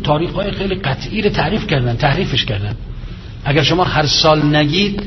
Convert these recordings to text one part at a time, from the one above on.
تاریخ‌های خیلی قطعی رو تحریفش کردن. اگر شما هر سال نگید،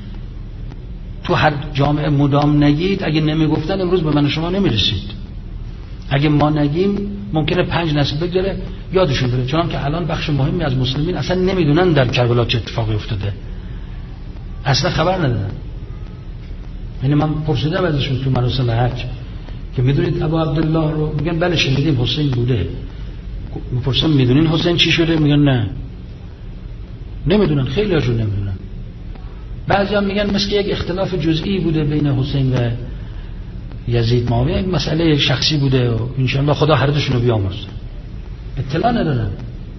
تو هر جامعه مدام نگید، اگه نمیگفتن امروز به من شما نمیرسید. اگه ما نگیم ممکنه 5 نسل بگذره یادشون بره، چون که الان بخش مهمی از مسلمین اصلا نمیدونن در کربلا چه اتفاقی افتاده، اصلا خبر ندارن. یعنی من پرسیدم ازشون تو مراسم حج که میدونید ابو عبدالله رو؟ میگن بله شنیدیم حسین بوده. میپرسم میدونین حسین چی شده؟ میگن نه، نمیدونن. خیلی هاشون نمیدونن. بعضیا میگن مثل یک اختلاف جزئی بوده بین حسین و یزید معاویه، یک مسئله شخصی بوده و انشاءالله خدا هر دوشون رو بیامرزه. اطلاع ندارن.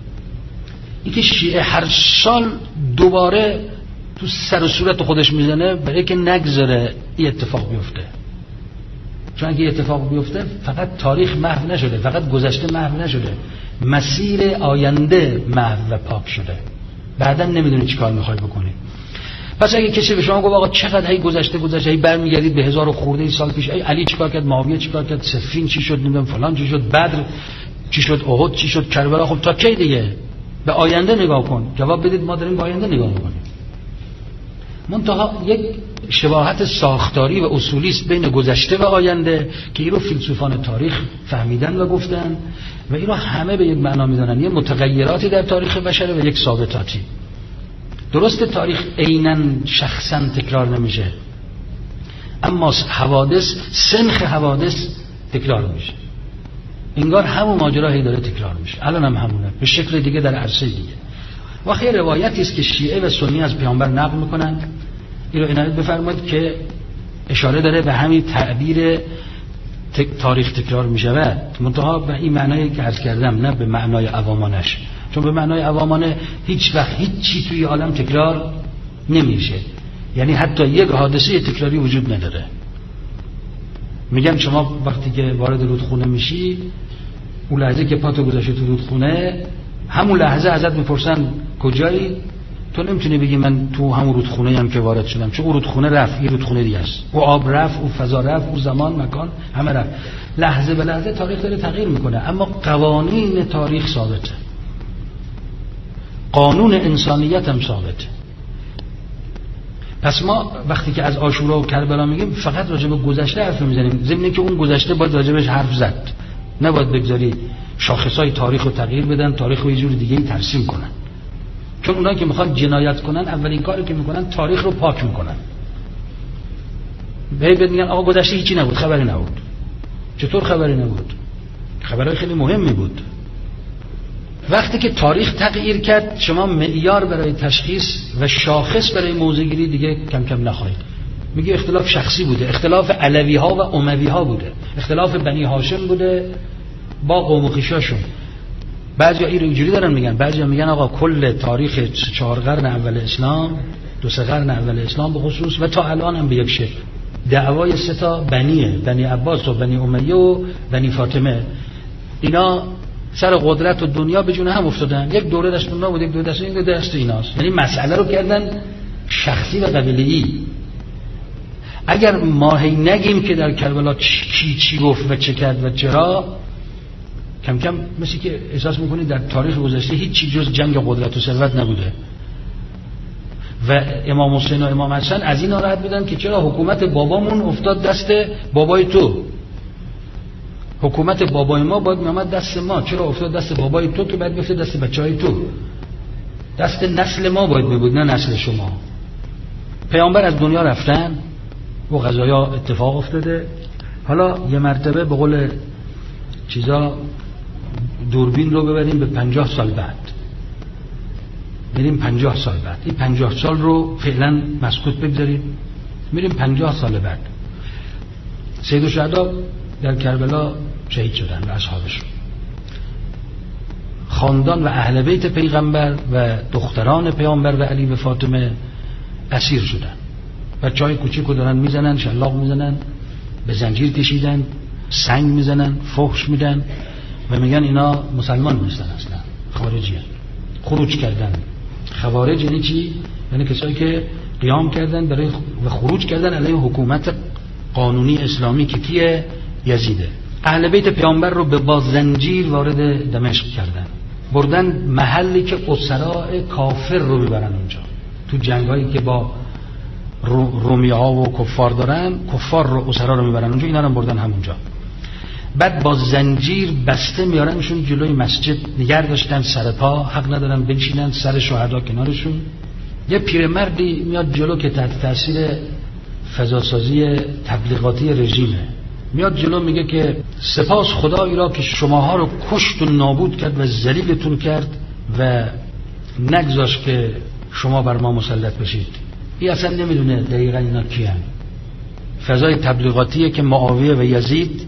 اینکه شیعه هر سال دوباره تو سر و صورت خودش میزنه برای که نگذاره این اتفاق بیفته، چون اگه اتفاق بیفته فقط تاریخ محو نشده، فقط گذشته محو نشده، مسیر آینده محو و پاک شده. بعدا نمیدونی چی کار میخوای بکنی. پس اگه کسی به شما گفت آقا چقدر هی گذشته هی برمیگردید به 1000 و خورده سال پیش، ای علی چیکار کرد، معاویه چیکار کرد، صفین چی شد، نمیدونم فلان چی شد، بدر چی شد، احد چی شد، کربلا، خب تا کی دیگه؟ به آینده نگاه کن. جواب بدید ما داریم به آینده نگاه میکنیم. منتها یک شباهت ساختاری و اصولی است بین گذشته و آینده که این رو فیلسوفان تاریخ فهمیدن و گفتن و این رو همه به یک معنا میدونن. یه متغیراتی در تاریخ بشر و یک ثابتاتی. درست تاریخ عیناً شخصاً تکرار نمیشه، اما حوادث، سنخ حوادث تکرار میشه. انگار همون ماجرا هی داره تکرار میشه. الان هم همونه، به شکل دیگه در عرصه دیگه. و خیلی روایتی است که شیعه و سنی از پیامبر نقل میکنن. این رو عنایت بفرمایید که اشاره داره به همین تعبیر تاریخ تکرار میشود، منتها به این معنایی که عرض کردم، نه به معنای عوامانش. چون به معنای عوامانه هیچ وقت هیچ چی توی عالم تکرار نمیشه. یعنی حتی یک حادثه تکراری وجود نداره. میگم شما وقتی که وارد رودخونه میشی، اون لحظه که پاتو گذاشتی تو رودخونه، همون لحظه ازت میپرسن کجایی، تو نمیتونی بگی من تو همون رودخونه هم که وارد شدم، چون اون رودخونه رفت، این رودخونه دیگه است. او آب رفت، او فضا رفت، او زمان مکان همه رفت. لحظه به لحظه تاریخ داره تغییر میکنه، اما قوانین تاریخ ثابته. قانون انسانیت هم ثابته. پس ما وقتی که از عاشورا و کربلا میگیم فقط راجع به گذشته حرف میزنیم، ضمن اینکه اون گذشته باید راجبش حرف زد. نباید بگذاری شاخصهای تاریخ رو تغییر بدن، تاریخ رو یه جور دیگه ترسیم کنن. چون اونایی که میخوان جنایت کنن، اولین کاری که میکنن تاریخ رو پاک میکنن. بهت میگن آقا گذشته هیچی نبود، خبری نبود. چطور خبری نبود؟ خبرای خیلی مهمی بود. وقتی که تاریخ تغییر کرد، شما معیار برای تشخیص و شاخص برای موضع‌گیری دیگه کم کم نخواهید. میگه اختلاف شخصی بوده، اختلاف علوی ها و اموی ها بوده، اختلاف بنی هاشم بوده با قوم و خویشاشون. بعضیا این رو اینجوری دارن میگن، بعضیا میگن آقا کل تاریخ 4 قرن اول اسلام، 2-3 قرن اول اسلام به خصوص و تا الان هم به یک شکل دعوای 3 تا بنیه، بنی عباس و بنی امیه و بنی فاطمه، اینا سر قدرت و دنیا به جون هم افتادن. یک دوره دست اونها بود، یک دوره دست این، دوره دست ایناست. یعنی مسئله رو کردن شخصی و قبیله‌ای. اگر ما هی نگیم که در کربلا چی گفت و چه کرد و چرا، کم کم مثل که احساس میکنید در تاریخ گذشته هیچ چیز جز جنگ قدرت و ثروت نبوده. و امام حسین و امام حسن از این ناراحت بودن که چرا حکومت بابامون افتاد دست بابای تو، حکومت بابای ما باید میامد دست ما، چرا افتاد دست بابای تو که باید بیفته دست بچهای تو؟ دست نسل ما باید میبود، نه نسل شما. پیامبر از دنیا رفتن و قضایا اتفاق افتاده. حالا یه مرتبه به قول چیزا دوربین رو ببریم به 50 سال بعد، میریم 50 سال بعد. این 50 سال رو فعلا مسکوت بگذاریم، میریم 50 سال بعد. سید الشهدا در کربلا شهید شدن و اصحابشون. خاندان و اهل بیت پیغمبر و دختران پیامبر و علی و فاطمه اسیر شدن. بچهای کوچیکو دارن میزنن، شلاق میزنن، به زنجیر کشیدن، سنگ میزنن، فحش میدن و میگن اینا مسلمان نیستن، اصلا خارجی هستن. خروج کردن. خوارج یعنی چی؟ یعنی کسایی که قیام کردن برای و خروج کردن علیه حکومت قانونی اسلامی که کیه؟ یزیده. اهل بیت پیامبر رو به با زنجیر وارد دمشق کردن. بردن محلی که اسرا کافر رو ببرن اونجا. تو جنگایی که با رومی ها و کفار دارن، کفار رو اسرا رو میبرن اونجا، اینا رو بردن همونجا. بعد با زنجیر بسته میارنشون جلوی مسجد، نگه داشتن سر پا، حق ندارن بنشینن، سر شهدا کنارشون. یه پیرمردی میاد جلو که تحت تاثیر فضاسازی تبلیغاتی رژیمه، میاد جلو میگه که سپاس خدایی را که شماها رو کشت و نابود کرد و ذلیلتون کرد و نگذاشت که شما بر ما مسلط بشید. این اصلا نمیدونه دقیقا اینا کیان. فضای تبلیغاتیه که معاویه و یزید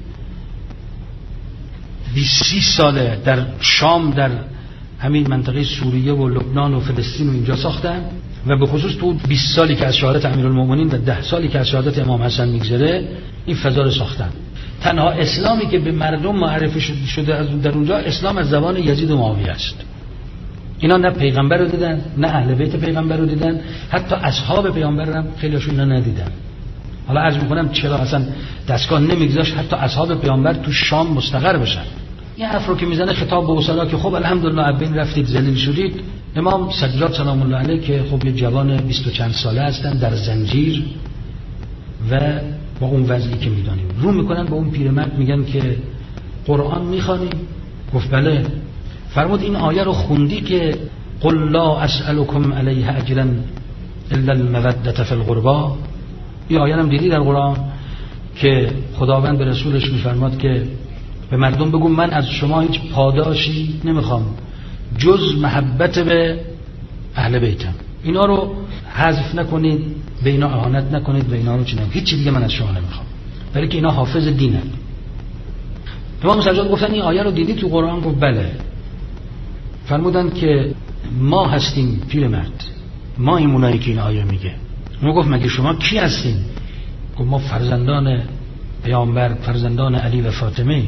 20 ساله در شام، در همین منطقه سوریه و لبنان و فلسطین و اینجا ساختن و به خصوص تو 20 سالی که از شهادت امیرالمومنین و 10 سالی که از شهادت امام حسن میگذره این فضا رو ساختن. تنها اسلامی که به مردم معرفی شده از در اونجا اسلام از زبان یزید و معاویه است. اینا نه پیغمبر رو دیدن، نه اهل بیت پیغمبر رو دیدن، حتی اصحاب پیغمبر هم خیلیشون اینا ندیدن. حالا عرض میکنم چرا اصلا دستگاه نمیگذاشت حتی اصحاب پیامبر تو شام مستقر بشن. این حرف رو که میزنه خطاب به اصلا که خب الحمدلله ابین رفتید ذلیل شدید. امام سجاد سلام الله علیه که خب یه جوان 20 و چند ساله هستن در زنجیر و با اون وضعی که میدانیم رو میکنن به اون پیرمرد، میگن که قرآن میخوانی؟ گفت بله. فرمود این آیه رو خوندی که قل لا اسألكم علیه اجرا الا المودة فی القربى؟ این آیه هم دیدی در قرآن که خداوند به رسولش میفرماد که به مردم بگو من از شما هیچ پاداشی نمیخوام جز محبت به اهل بیتم. اینا رو حذف نکنید، به اینا اهانت نکنید، به اینا رو چی نکنید، هیچ دیگه من از شما نمیخوام، برای که اینا حافظ دینن. امام سجاد گفتن این آیه رو دیدی تو قرآن؟ گفت بله. فرمودن که ما هستیم پیرمرد، ما ایمونایی که این آیه میگه. اون گفت مگه شما کی هستین؟ گفت ما فرزندان پیامبر، فرزندان علی و فاطمه.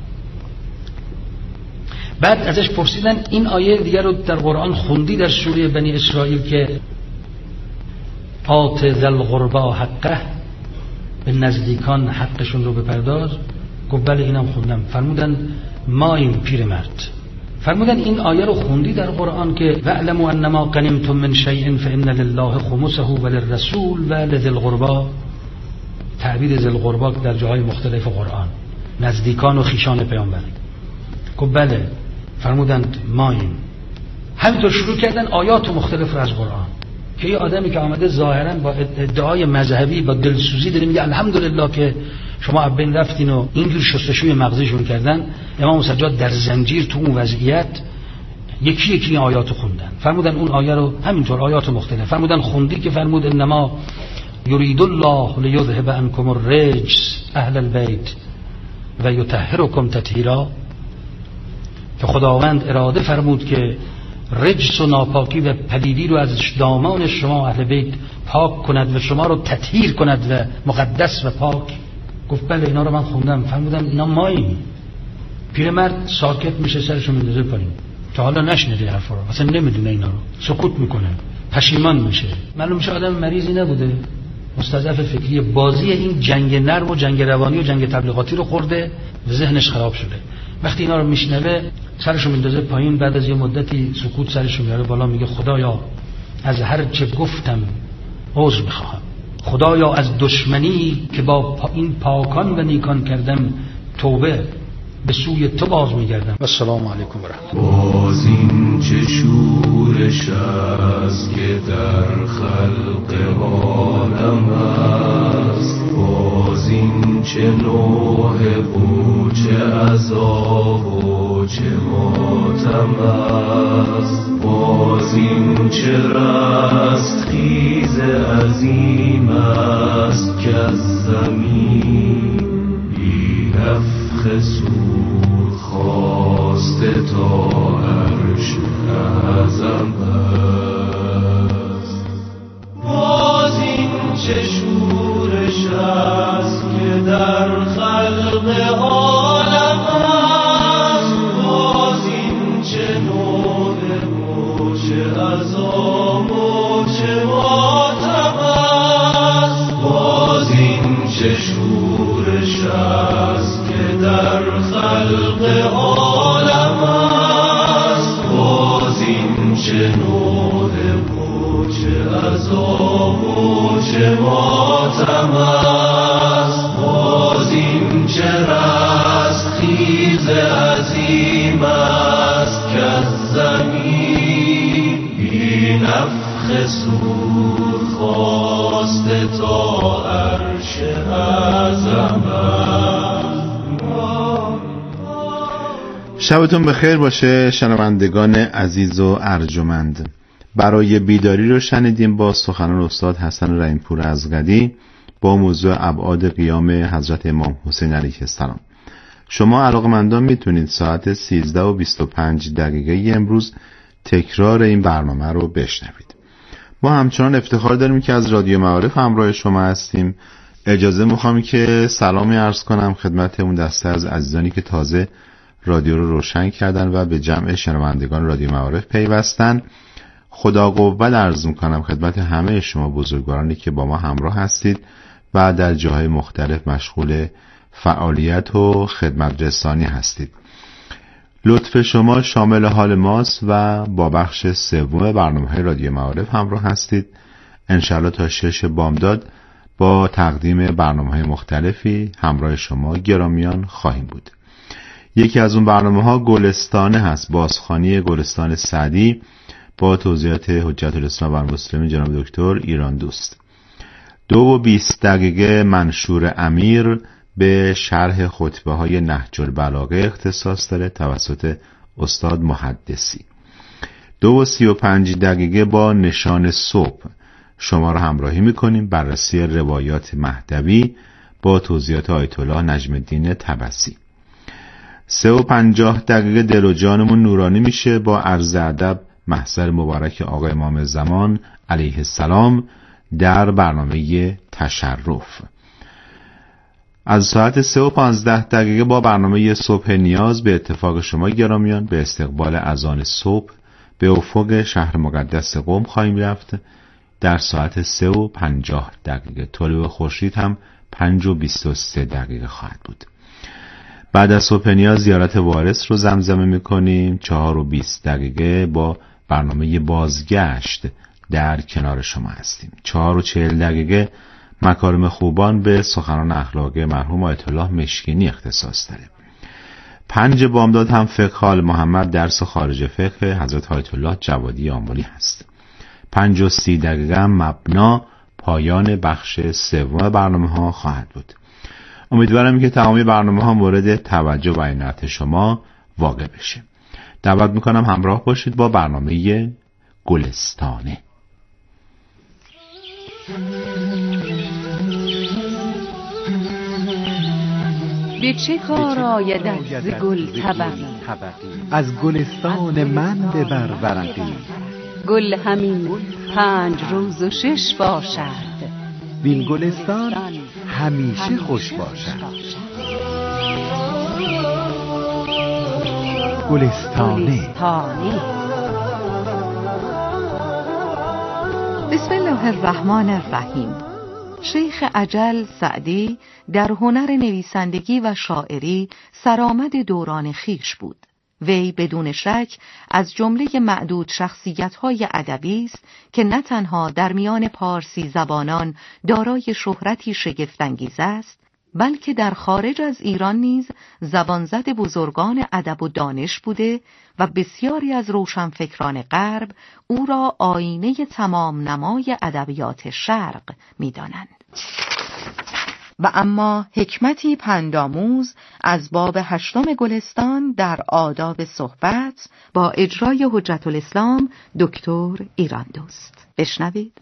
بعد ازش پرسیدن این آیه دیگر رو در قرآن خوندی در سوره بنی اسرائیل که آت ذی القربی حقه، به نزدیکان حقشون رو بپرداز؟ گفت بله اینم خوندم. فرمودن ما این پیرمرد. فرمودن این آیه رو خوندی در قرآن که واعلموا انما غنمتم من شیء فان لله خمسه وللرسول ولذی القربی؟ تعبیر ذی القربی در جاهای مختلف قرآن نزدیکان و خیشان پیامبر. گفت بله. فرمودند ما این. همینطور شروع کردن آیات مختلف را از قرآن که یه آدمی که آمده ظاهرا با ادعای مذهبی با دلسوزی داره میگه الحمدلله که شما ابین رفتین و اینجور شستشوی مغزیشون کردن. امام سجاد در زنجیر تو اون وضعیت یکی یکی آیاتو خوندن. فرمودن اون آیه رو همینطور آیات مختلف. فرمودن خوندی که فرمود انما یرید الله لیذهب عنکم الرجس اهل البیت و یطهرکم تطهیرا؟ که خداوند اراده فرمود که رجس و ناپاکی و پلیدی رو از دامان شما اهل بیت پاک کند و شما رو تطهیر کند و مقدس و پاک. گفت بله اینا رو من خوندم. فرمودم اینا ماییم. پیرمرد ساکت میشه، سرشو میندازه پایین که حالا نشنیده حرفا رو، اصلا نمیدونه اینا رو، سکوت میکنه، پشیمان میشه. معلوم میشه آدم مریضی نبوده، مستضعف فکری، بازی این جنگ نرم و جنگ روانی و جنگ تبلیغاتی رو خورده و ذهنش خراب شده. وقتی اینا رو میشنوه سرشو میندازه پایین، بعد از یه مدتی سکوت سرشو میاره بالا، میگه خدایا از هر چه گفتم عذر میخواهم، خدایا از دشمنی که با این پاکان و نیکان کردم توبه به سوی تو باز میگردم. و السلام علیکم و رحمت الله. باز این چه شورش است که در خلق عالم است، باز این چه نوح و چه عذاب و چه ماتم است، باز این چه رستخیز عظیم است که از زمین بی نفخ سور خواسته تا عرش اعظم است. باز این چه شورش است که در خلق عالم است، باز این چه نوح و چه عذاب و چه ماتم است، باز این چه شورش است که در خلق عالم است، چه نوع و چه عذاب و چه ماتم است، باز این چه رستخیز عظیم است که از زمین بی نفخ صور خواسته تا عرش عظمت. شبتون بخیر باشه شنوندگان عزیز و ارجمند. برای بیداری رو شنیدیم با سخنان استاد حسن رحیم‌پور ازغدی با موضوع ابعاد قیام حضرت امام حسین علیه السلام. شما علاقه‌مندان میتونید ساعت 13:25 امروز تکرار این برنامه رو بشنوید. ما همچنان افتخار داریم که از رادیو معارف همراه شما هستیم. اجازه میخوام که سلامی عرض کنم خدمت اون دسته از عزیزانی که تازه رادیو رو روشن کردن و به جمع شنوندگان رادیو معارف پیوستن. خدا قوت عرض میکنم خدمت همه شما بزرگوارانی که با ما همراه هستید و در جاهای مختلف مشغول فعالیت و خدمت رسانی هستید. لطف شما شامل حال ماست و با بخش سوم برنامه‌های رادیو معارف همراه هستید. انشالله تا 6 بامداد با تقدیم برنامه‌های مختلفی همراه شما گرامیان خواهیم بود. یکی از اون برنامه‌ها گلستانه هست، بازخوانی گلستان سعدی با توضیحات حجت الاسلام و المسلمین جناب دکتر ایران دوست. 2:20 منشور امیر به شرح خطبه‌های نهج البلاغه اختصاص داره توسط استاد محدثی. 2:35 با نشان صبح شما را همراهی می‌کنیم بررسی روایات مهدوی با توضیحات آیت الله نجم الدین طبسی. 3:50 دل و جانمون نورانی میشه با عرض ادب محضر مبارک آقا امام زمان علیه السلام در برنامه تشرف. از ساعت 3:15 با برنامه صبح نیاز به اتفاق شما گرامیان به استقبال اذان صبح به افق شهر مقدس قم خواهیم رفت. در ساعت 3:50 طلوع خورشید هم 5:23 خواهد بود. بعد از صبح نیاز زیارت وارث رو زمزمه میکنیم. 4:20 با برنامه بازگشت در کنار شما هستیم. 4:40 مکارم خوبان به سخنان اخلاقی مرحوم آیت الله مشکینی اختصاص داره. 5 بامداد هم فقه آل محمد درس خارج فقه حضرت آیت الله جوادی آملی هست. 5:30 مبنا پایان بخش سوم برنامه ها خواهد بود. امیدوارم که تمامی برنامه ها مورد توجه و عنایت شما واقع بشه. دعوت میکنم همراه باشید با برنامه گلستانه. به چه کار آیدت ز گل طبقی، از گلستان من ببر ورقی. گل همین 5 روز و 6 باشد، وین گلستان همیشه خوش باشد. گلستانه. بسم الله الرحمن الرحیم. شیخ اجل سعدی در هنر نویسندگی و شاعری سرآمد دوران خیش بود. وی بدون شک از جمله معدود شخصیت‌های ادبی است که نه تنها در میان پارسی زبانان دارای شهرتی شگفت‌انگیز است، بلکه در خارج از ایران نیز زبانزد بزرگان ادب و دانش بوده و بسیاری از روشنفکران غرب او را آینه تمام نمای ادبیات شرق می‌دانند. و اما حکمتی پندآموز از باب 8 گلستان در آداب صحبت با اجرای حجت الاسلام دکتر ایران دوست. بشنوید.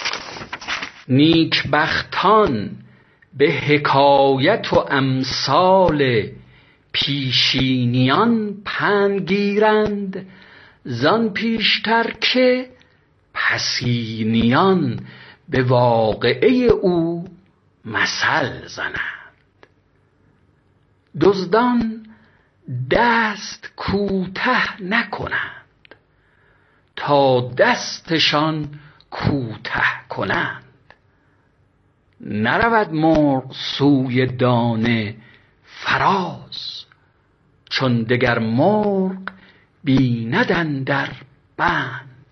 نیکبختان به حکایت و امثال پیشینیان پند گیرند، زان پیشتر که پسینیان به واقعه او مثل زنند. دزدان دست کوته نکنند تا دستشان کوته کنند. نرود مرغ سوی دانه فراز، چون دگر مرغ بیند اندر بند.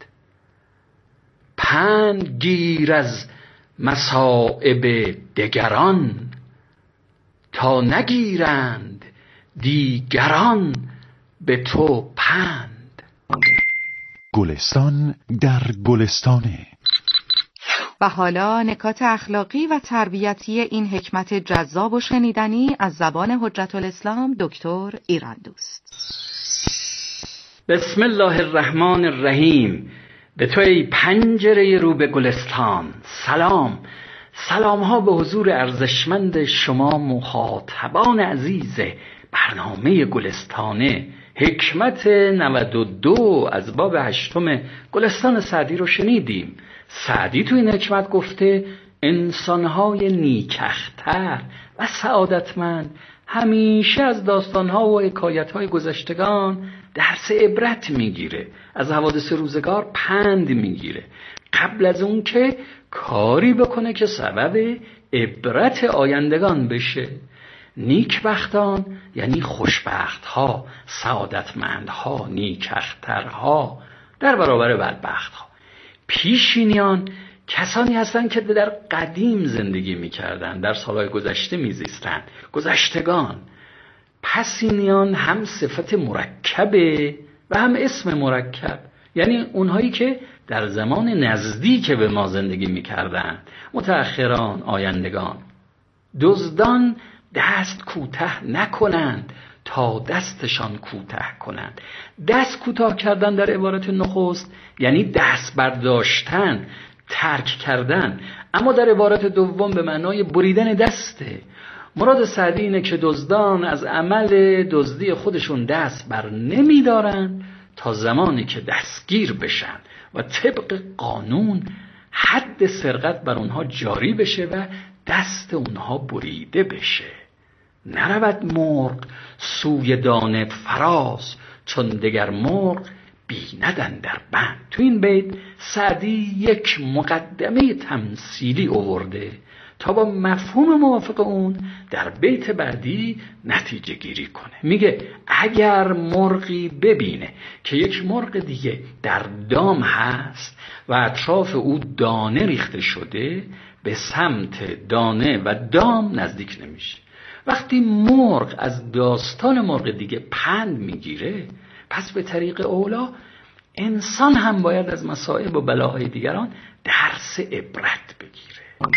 پند گیر از مصائب دگران، تا نگیرند دیگران به تو پند. گلستان در گلستانه. و حالا نکات اخلاقی و تربیتی این حکمت جذاب و شنیدنی از زبان حجت الاسلام دکتر ایران‌دوست. بسم الله الرحمن الرحیم. به تو ای پنجره رو به گلستان سلام. سلام ها به حضور ارزشمند شما مخاطبان عزیز برنامه گلستانه. حکمت 92 از باب 8 گلستان سعدی رو شنیدیم. سعدی تو این حکمت گفته انسانهای نیکختر و سعادتمند همیشه از داستانها و حکایتهای گذشتگان درس عبرت میگیره، از حوادث روزگار پند میگیره قبل از اون که کاری بکنه که سبب عبرت آیندگان بشه. نیکبختان یعنی خوشبختها، سعادتمندها، نیکخترها در برابر بدبختها. پیشینیان کسانی هستند که در قدیم زندگی میکردند، در سالهای گذشته میزیستند، گذشتگان. پسینیان هم صفت مرکبه و هم اسم مرکب، یعنی اونهایی که در زمان نزدیک به ما زندگی میکردند، متأخران، آیندگان. دزدان دست کوته نکنند تا دستشان کوته کنند. دست کوتاه کردن در عبارت نخست یعنی دست برداشتن، ترک کردن، اما در عبارت دوم به معنای بریدن دسته. مراد سعدی اینه که دزدان از عمل دزدی خودشون دست بر نمی دارن تا زمانی که دستگیر بشن و طبق قانون حد سرقت بر اونها جاری بشه و دست اونها بریده بشه. نرود مرغ سوی دانه فراز، چون دگر مرغ بیندن در بند. تو این بیت سعدی یک مقدمه تمثیلی آورده تا با مفهوم موافق اون در بیت بعدی نتیجه گیری کنه. میگه اگر مرغی ببینه که یک مرغ دیگه در دام هست و اطراف او دانه ریخته شده، به سمت دانه و دام نزدیک نمیشه. وقتی مرغ از داستان مرغ دیگه پند میگیره، پس به طریق اولا انسان هم باید از مصائب و بلاهای دیگران درس عبرت بگیره.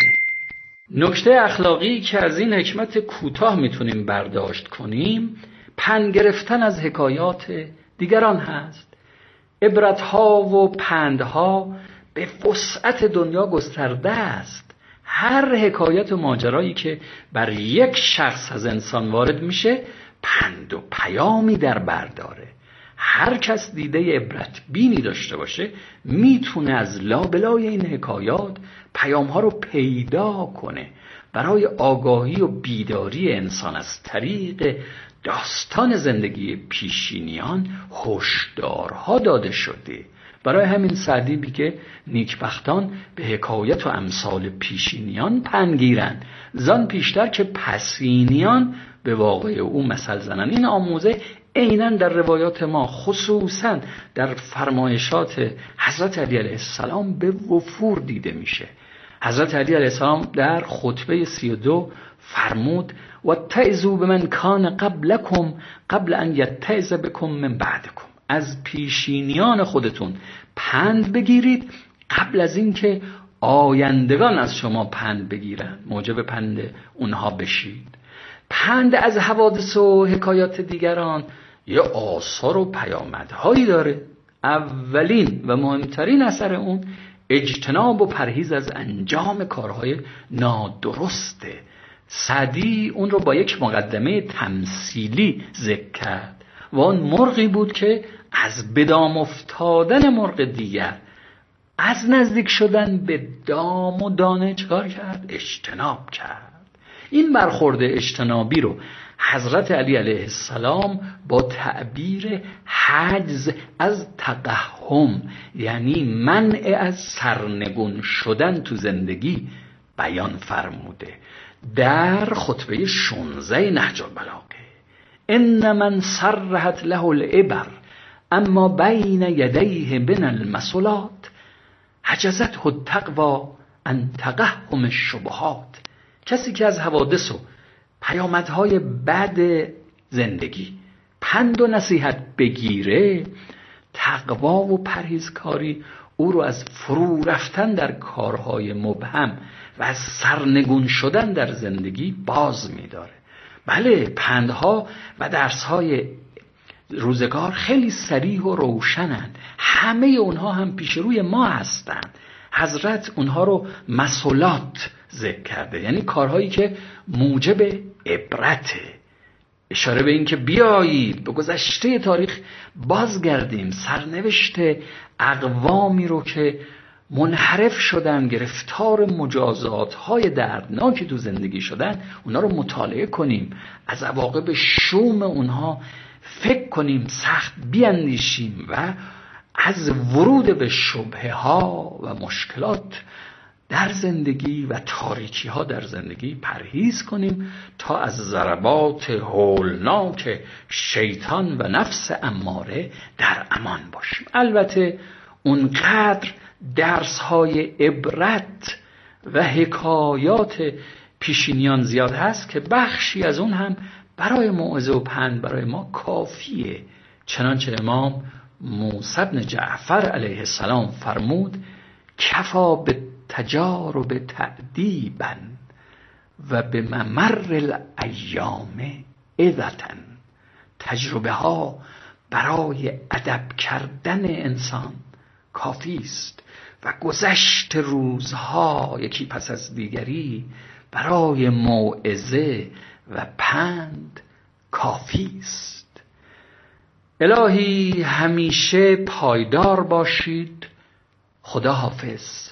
نکته اخلاقی که از این حکمت کوتاه میتونیم برداشت کنیم، پند گرفتن از حکایات دیگران هست. عبرتها و پندها به وسعت دنیا گسترده است. هر حکایت و ماجرایی که بر یک شخص از انسان وارد میشه پند و پیامی در بر داره. هر کس دیده عبرت بینی داشته باشه میتونه از لابلای این حکایات پیامها رو پیدا کنه. برای آگاهی و بیداری انسان از طریق داستان زندگی پیشینیان هشدارها داده شده. برای همین سعدی میگه نیکبختان به حکایت و امثال پیشینیان پند گیرند، زان پیشتر که پسینیان به واقع او مثل زنند. این آموزه عیناً در روایات ما، خصوصاً در فرمایشات حضرت علی علیه السلام به وفور دیده میشه. حضرت علی علیه السلام در خطبه 32 فرمود واتعظوا بمن کان قبلکم قبل ان یتعظ بکم من بعدکم. از پیشینیان خودتون پند بگیرید قبل از اینکه آیندگان از شما پند بگیرن، موجب پند اونها بشید. پند از حوادث و حکایات دیگران یه آثار و پیامدهایی داره. اولین و مهمترین اثر اون اجتناب و پرهیز از انجام کارهای نادرسته. سعدی اون رو با یک مقدمه تمثیلی ذکر کرد و اون مرغی بود که از بدام افتادن مرغ دیگر، از نزدیک شدن به دام و دانه چکار کرد؟ اجتناب کرد. این برخورد اجتنابی رو حضرت علی علیه السلام با تعبیر حجز از تقحم، یعنی منع از سرنگون شدن تو زندگی، بیان فرموده در خطبه 16 نهج البلاغه. ان من سرحت له العبر اما بین یدیه بن المسلات. حجزته التقوی ان تقهم الشبهات. کسی که از حوادث و پیامدهای بد زندگی پند و نصیحت بگیره، تقوا و پرهیزکاری او رو از فرو رفتن در کارهای مبهم و از سرنگون شدن در زندگی باز می‌داره. بله، پندها و درسهای روزگار خیلی صریح و روشنند، همه اونها هم پیش روی ما هستند. حضرت اونها رو مسئولات ذکر کرده، یعنی کارهایی که موجب عبرته، اشاره به این که بیایید به گذشته تاریخ بازگردیم، سرنوشت اقوامی رو که منحرف شدن، گرفتار مجازات‌های دردناکی تو زندگی شدن، اونا رو مطالعه کنیم، از عواقب شوم اونها فکر کنیم، سخت بیاندیشیم و از ورود به شبهه‌ها و مشکلات در زندگی و تاریکی‌ها در زندگی پرهیز کنیم تا از ضربات هولناک شیطان و نفس اماره در امان باشیم. البته اونقدر درس‌های عبرت و حکایات پیشینیان زیاد هست که بخشی از اون هم برای موعظه و پند برای ما کافیه. چنانچه امام موسی بن جعفر علیه السلام فرمود: کفا به تجارب تأدیبا و به ممر الایام عظتن. تجربه ها برای ادب کردن انسان کافی است و گذشت روزها یکی پس از دیگری برای موعظه و پند کافی است. الهی همیشه پایدار باشید. خدا حافظ.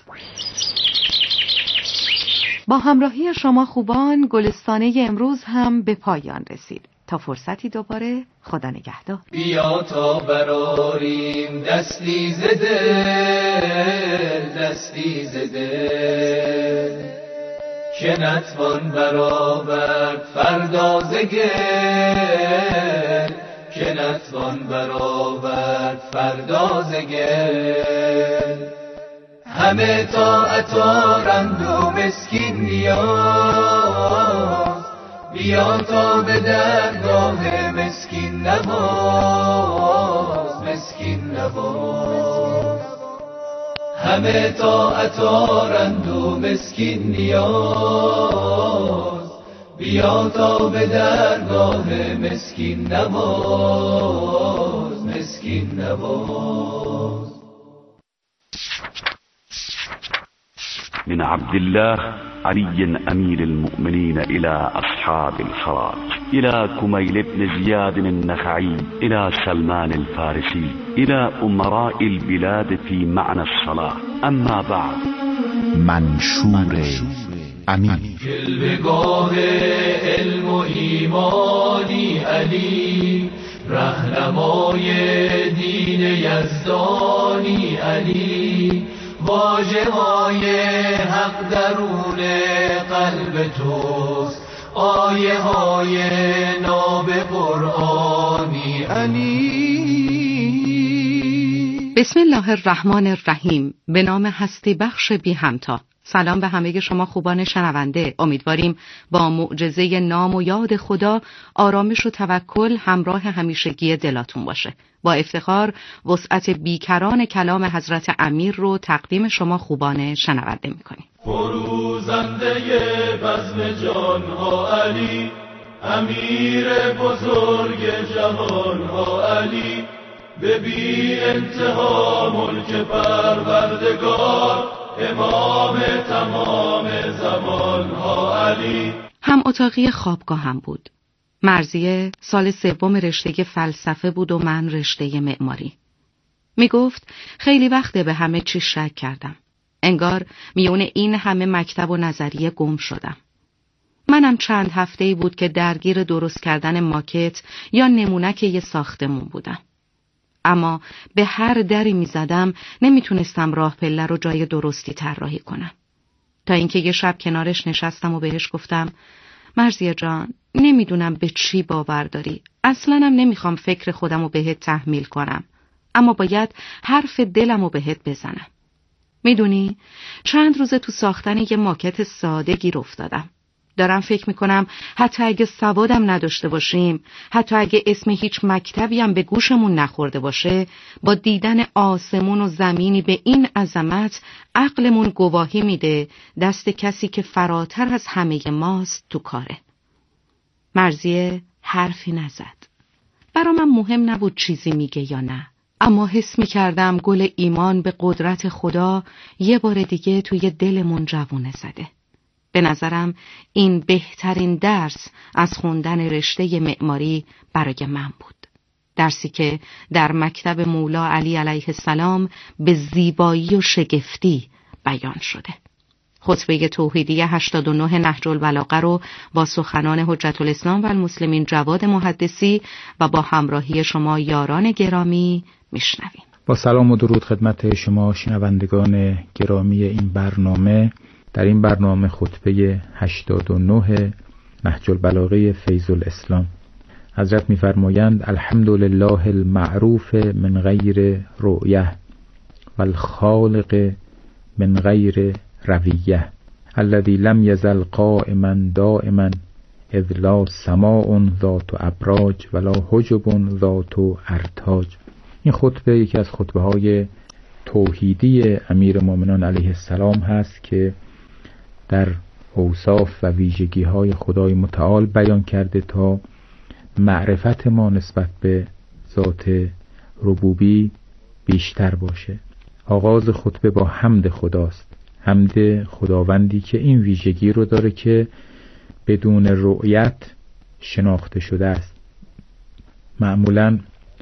با همراهی شما خوبان، گلستانه امروز هم به پایان رسید. تا فرصتی دوباره، خدا نگهدار. بیا تا براریم دستی ز دل که نتوان برآورد فردا ز گل، که نتوان برآورد فردا ز گل. همه طاعتارند و مسکین نیاز، بیا تا به درگاه مسکین نواز، مسکین نواز. همه طاعتارند و مسکین نیاز، بیا تا به درگاه مسکین نواز، مسکین نواز. من عبد الله علي أمير المؤمنين إلى أصحاب الفراق، إلى كميل بن زياد النخعي، إلى سلمان الفارسي، إلى أمراء البلاد في معنى الصلاة. أما بعد. منشور امین. جلوه‌گاه علم و ایمانی علی، رهنمای دین یزدانی علی، واژه‌های حق درون قلب توست، آیه‌های ناب قرآنی علی. بسم الله الرحمن الرحیم. به نام هستی بخش بی همتا. سلام به همه شما خوبان شنونده. امیدواریم با معجزه نام و یاد خدا آرامش و توکل همراه همیشگی دلاتون باشه. با افتخار وسعت بیکران کلام حضرت امیر رو تقدیم شما خوبان شنونده میکنیم. فروزنده بزم جانها علی، امیر بزرگ جهانها علی، به بی انتها ملک پروردگار، امام تمام زمانها علی. هم اتاقی خوابگاه هم بود. مرضیه سال سوم رشته فلسفه بود و من رشته معماری. می گفت خیلی وقته به همه چی شک کردم. انگار میون این همه مکتب و نظریه گم شدم. منم چند هفته‌ای بود که درگیر درست کردن ماکت یا نمونک یه ساختمون بودم. اما به هر دری می زدم نمیتونستم راه پله رو جای درستی طراحی کنم. تا اینکه یه شب کنارش نشستم و بهش گفتم: مرضیه جان، نمیدونم به چی باور داری، اصلاً هم نمیخوام فکر خودم رو بهت تحمیل کنم، اما باید حرف دلم رو بهت بزنم. میدونی چند روزه تو ساختن یه ماکت ساده گیر افتادم. دارم فکر میکنم حتی اگه سوادم نداشته باشیم، حتی اگه اسم هیچ مکتبی هم به گوشمون نخورده باشه، با دیدن آسمون و زمینی به این عظمت عقلمون گواهی میده دست کسی که فراتر از همه ماست تو کاره. مرضیه حرفی نزد. برا من مهم نبود چیزی میگه یا نه، اما حس میکردم گل ایمان به قدرت خدا یه بار دیگه توی دلمون جوونه زده. به نظرم این بهترین درس از خوندن رشته معماری برای من بود. درسی که در مکتب مولا علی علیه السلام به زیبایی و شگفتی بیان شده. خطبه توحیدی 89 نهج البلاغه رو با سخنان حجت الاسلام و المسلمین جواد محدثی و با همراهی شما یاران گرامی میشنویم. با سلام و درود خدمت شما شنوندگان گرامی این برنامه. در این برنامه خطبه 89 نهج البلاغه فیض الاسلام. حضرت می‌فرمایند الحمدلله المعروف من غیر رؤیه والخالق من غیر رویه الذي لم یزل قائما دائما اذ لا سماء ذات ابراج ولا حجب ذات ارتاج. این خطبه یکی از خطبه های توحیدی امیرالمومنین علیه السلام هست که در اوصاف و ویژگی های خدای متعال بیان کرده تا معرفت ما نسبت به ذات ربوبی بیشتر باشه. آغاز خطبه با حمد خداست، حمد خداوندی که این ویژگی رو داره که بدون رؤیت شناخته شده است. معمولاً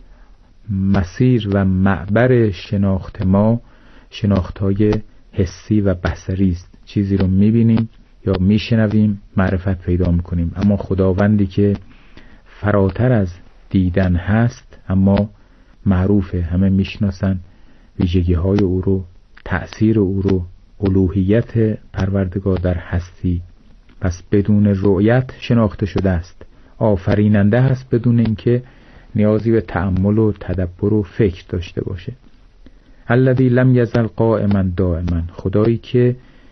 مسیر و معبر شناخت ما شناخت‌های حسی و بصری است. چیزی رو می‌بینیم یا می‌شنویم، معرفت پیدا می‌کنیم. اما خداوندی که فراتر از دیدن هست اما معروفه، همه می‌شناسن ویژگی‌های او رو، تأثیر او رو، الوهیت پروردگار در هستی. پس بدون رؤیت شناخته شده است. آفریننده هست بدون اینکه نیازی به تأمل و تدبر و فکر داشته باشه. الذی لم یزل قائما دائما، خدایی که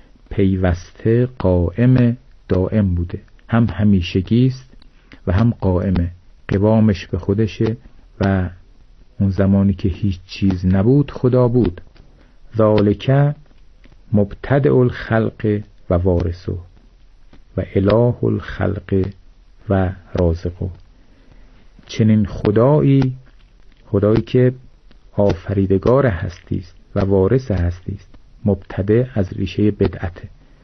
پیوسته قائم دائم بوده، هم همیشگی است و هم قائمه. قوامش به خودشه و اون زمانی که هیچ چیز نبود خدا بود. ذالک مبتدع الخلق و وارثه و اله الخلق و رازقه. چنین خدایی که آفریدگار هستی است و وارث هستی است. مبتدع از ریشه بدعت،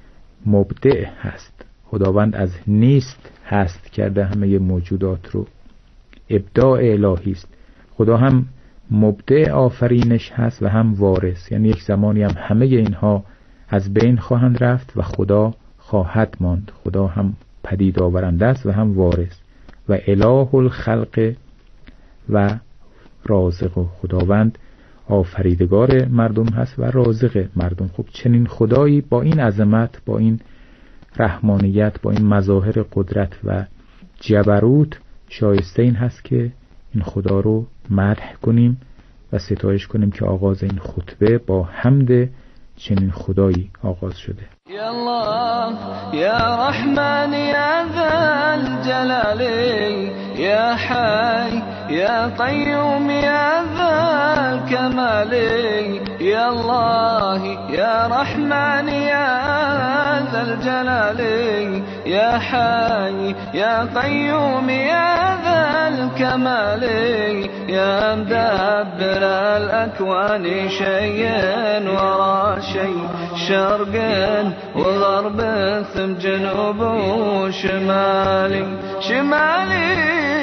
مبدع هست. خداوند از نیست هست کرده همه موجودات رو. ابداع الهی است. خدا هم مبدع آفرینش هست و هم وارث، یعنی یک زمانی هم همه اینها از بین خواهند رفت و خدا خواهد ماند. خدا هم پدید آورنده است و هم وارث. و اله الخلق و رازق، خداوند آفریدگار مردم هست و رازق مردم. خب چنین خدایی با این عظمت، با این رحمانیت، با این مظاهر قدرت و جبروت شایسته این هست که این خدا رو مدح کنیم و ستایش کنیم که آغاز این خطبه با حمد چنین خدایی آغاز شده. یا الله یا رحمان یا ذا الجلال یا حی یا قیوم یا ذا الکمال یا الله یا رحمان یا ذا الجلال یا حی یا قیوم یا ذا الكمال يا مدبر الأكوان شيئا ورا شيء شرقا وغربا ثم جنوب وشمالي شمالي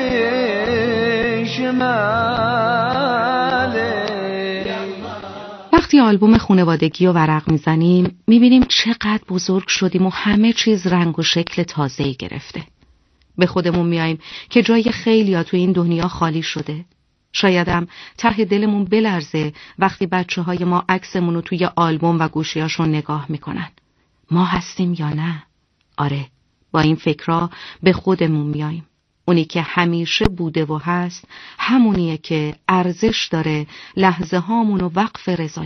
وقتی آلبوم خانوادگی رو ورق میزنیم میبینیم چقدر بزرگ شدیم و همه چیز رنگ و شکل تازه‌ای گرفته. به خودمون میاییم که جای خیلیا تو این دنیا خالی شده. شایدم ته دلمون بلرزه وقتی بچه‌های ما عکسمون رو توی آلبوم و گوشیاشون نگاه میکنن. ما هستیم یا نه؟ آره، با این فکرها به خودمون میاییم. اونی که همیشه بوده و هست همونیه که ارزش داره لحظه هامون رو وقف رضایت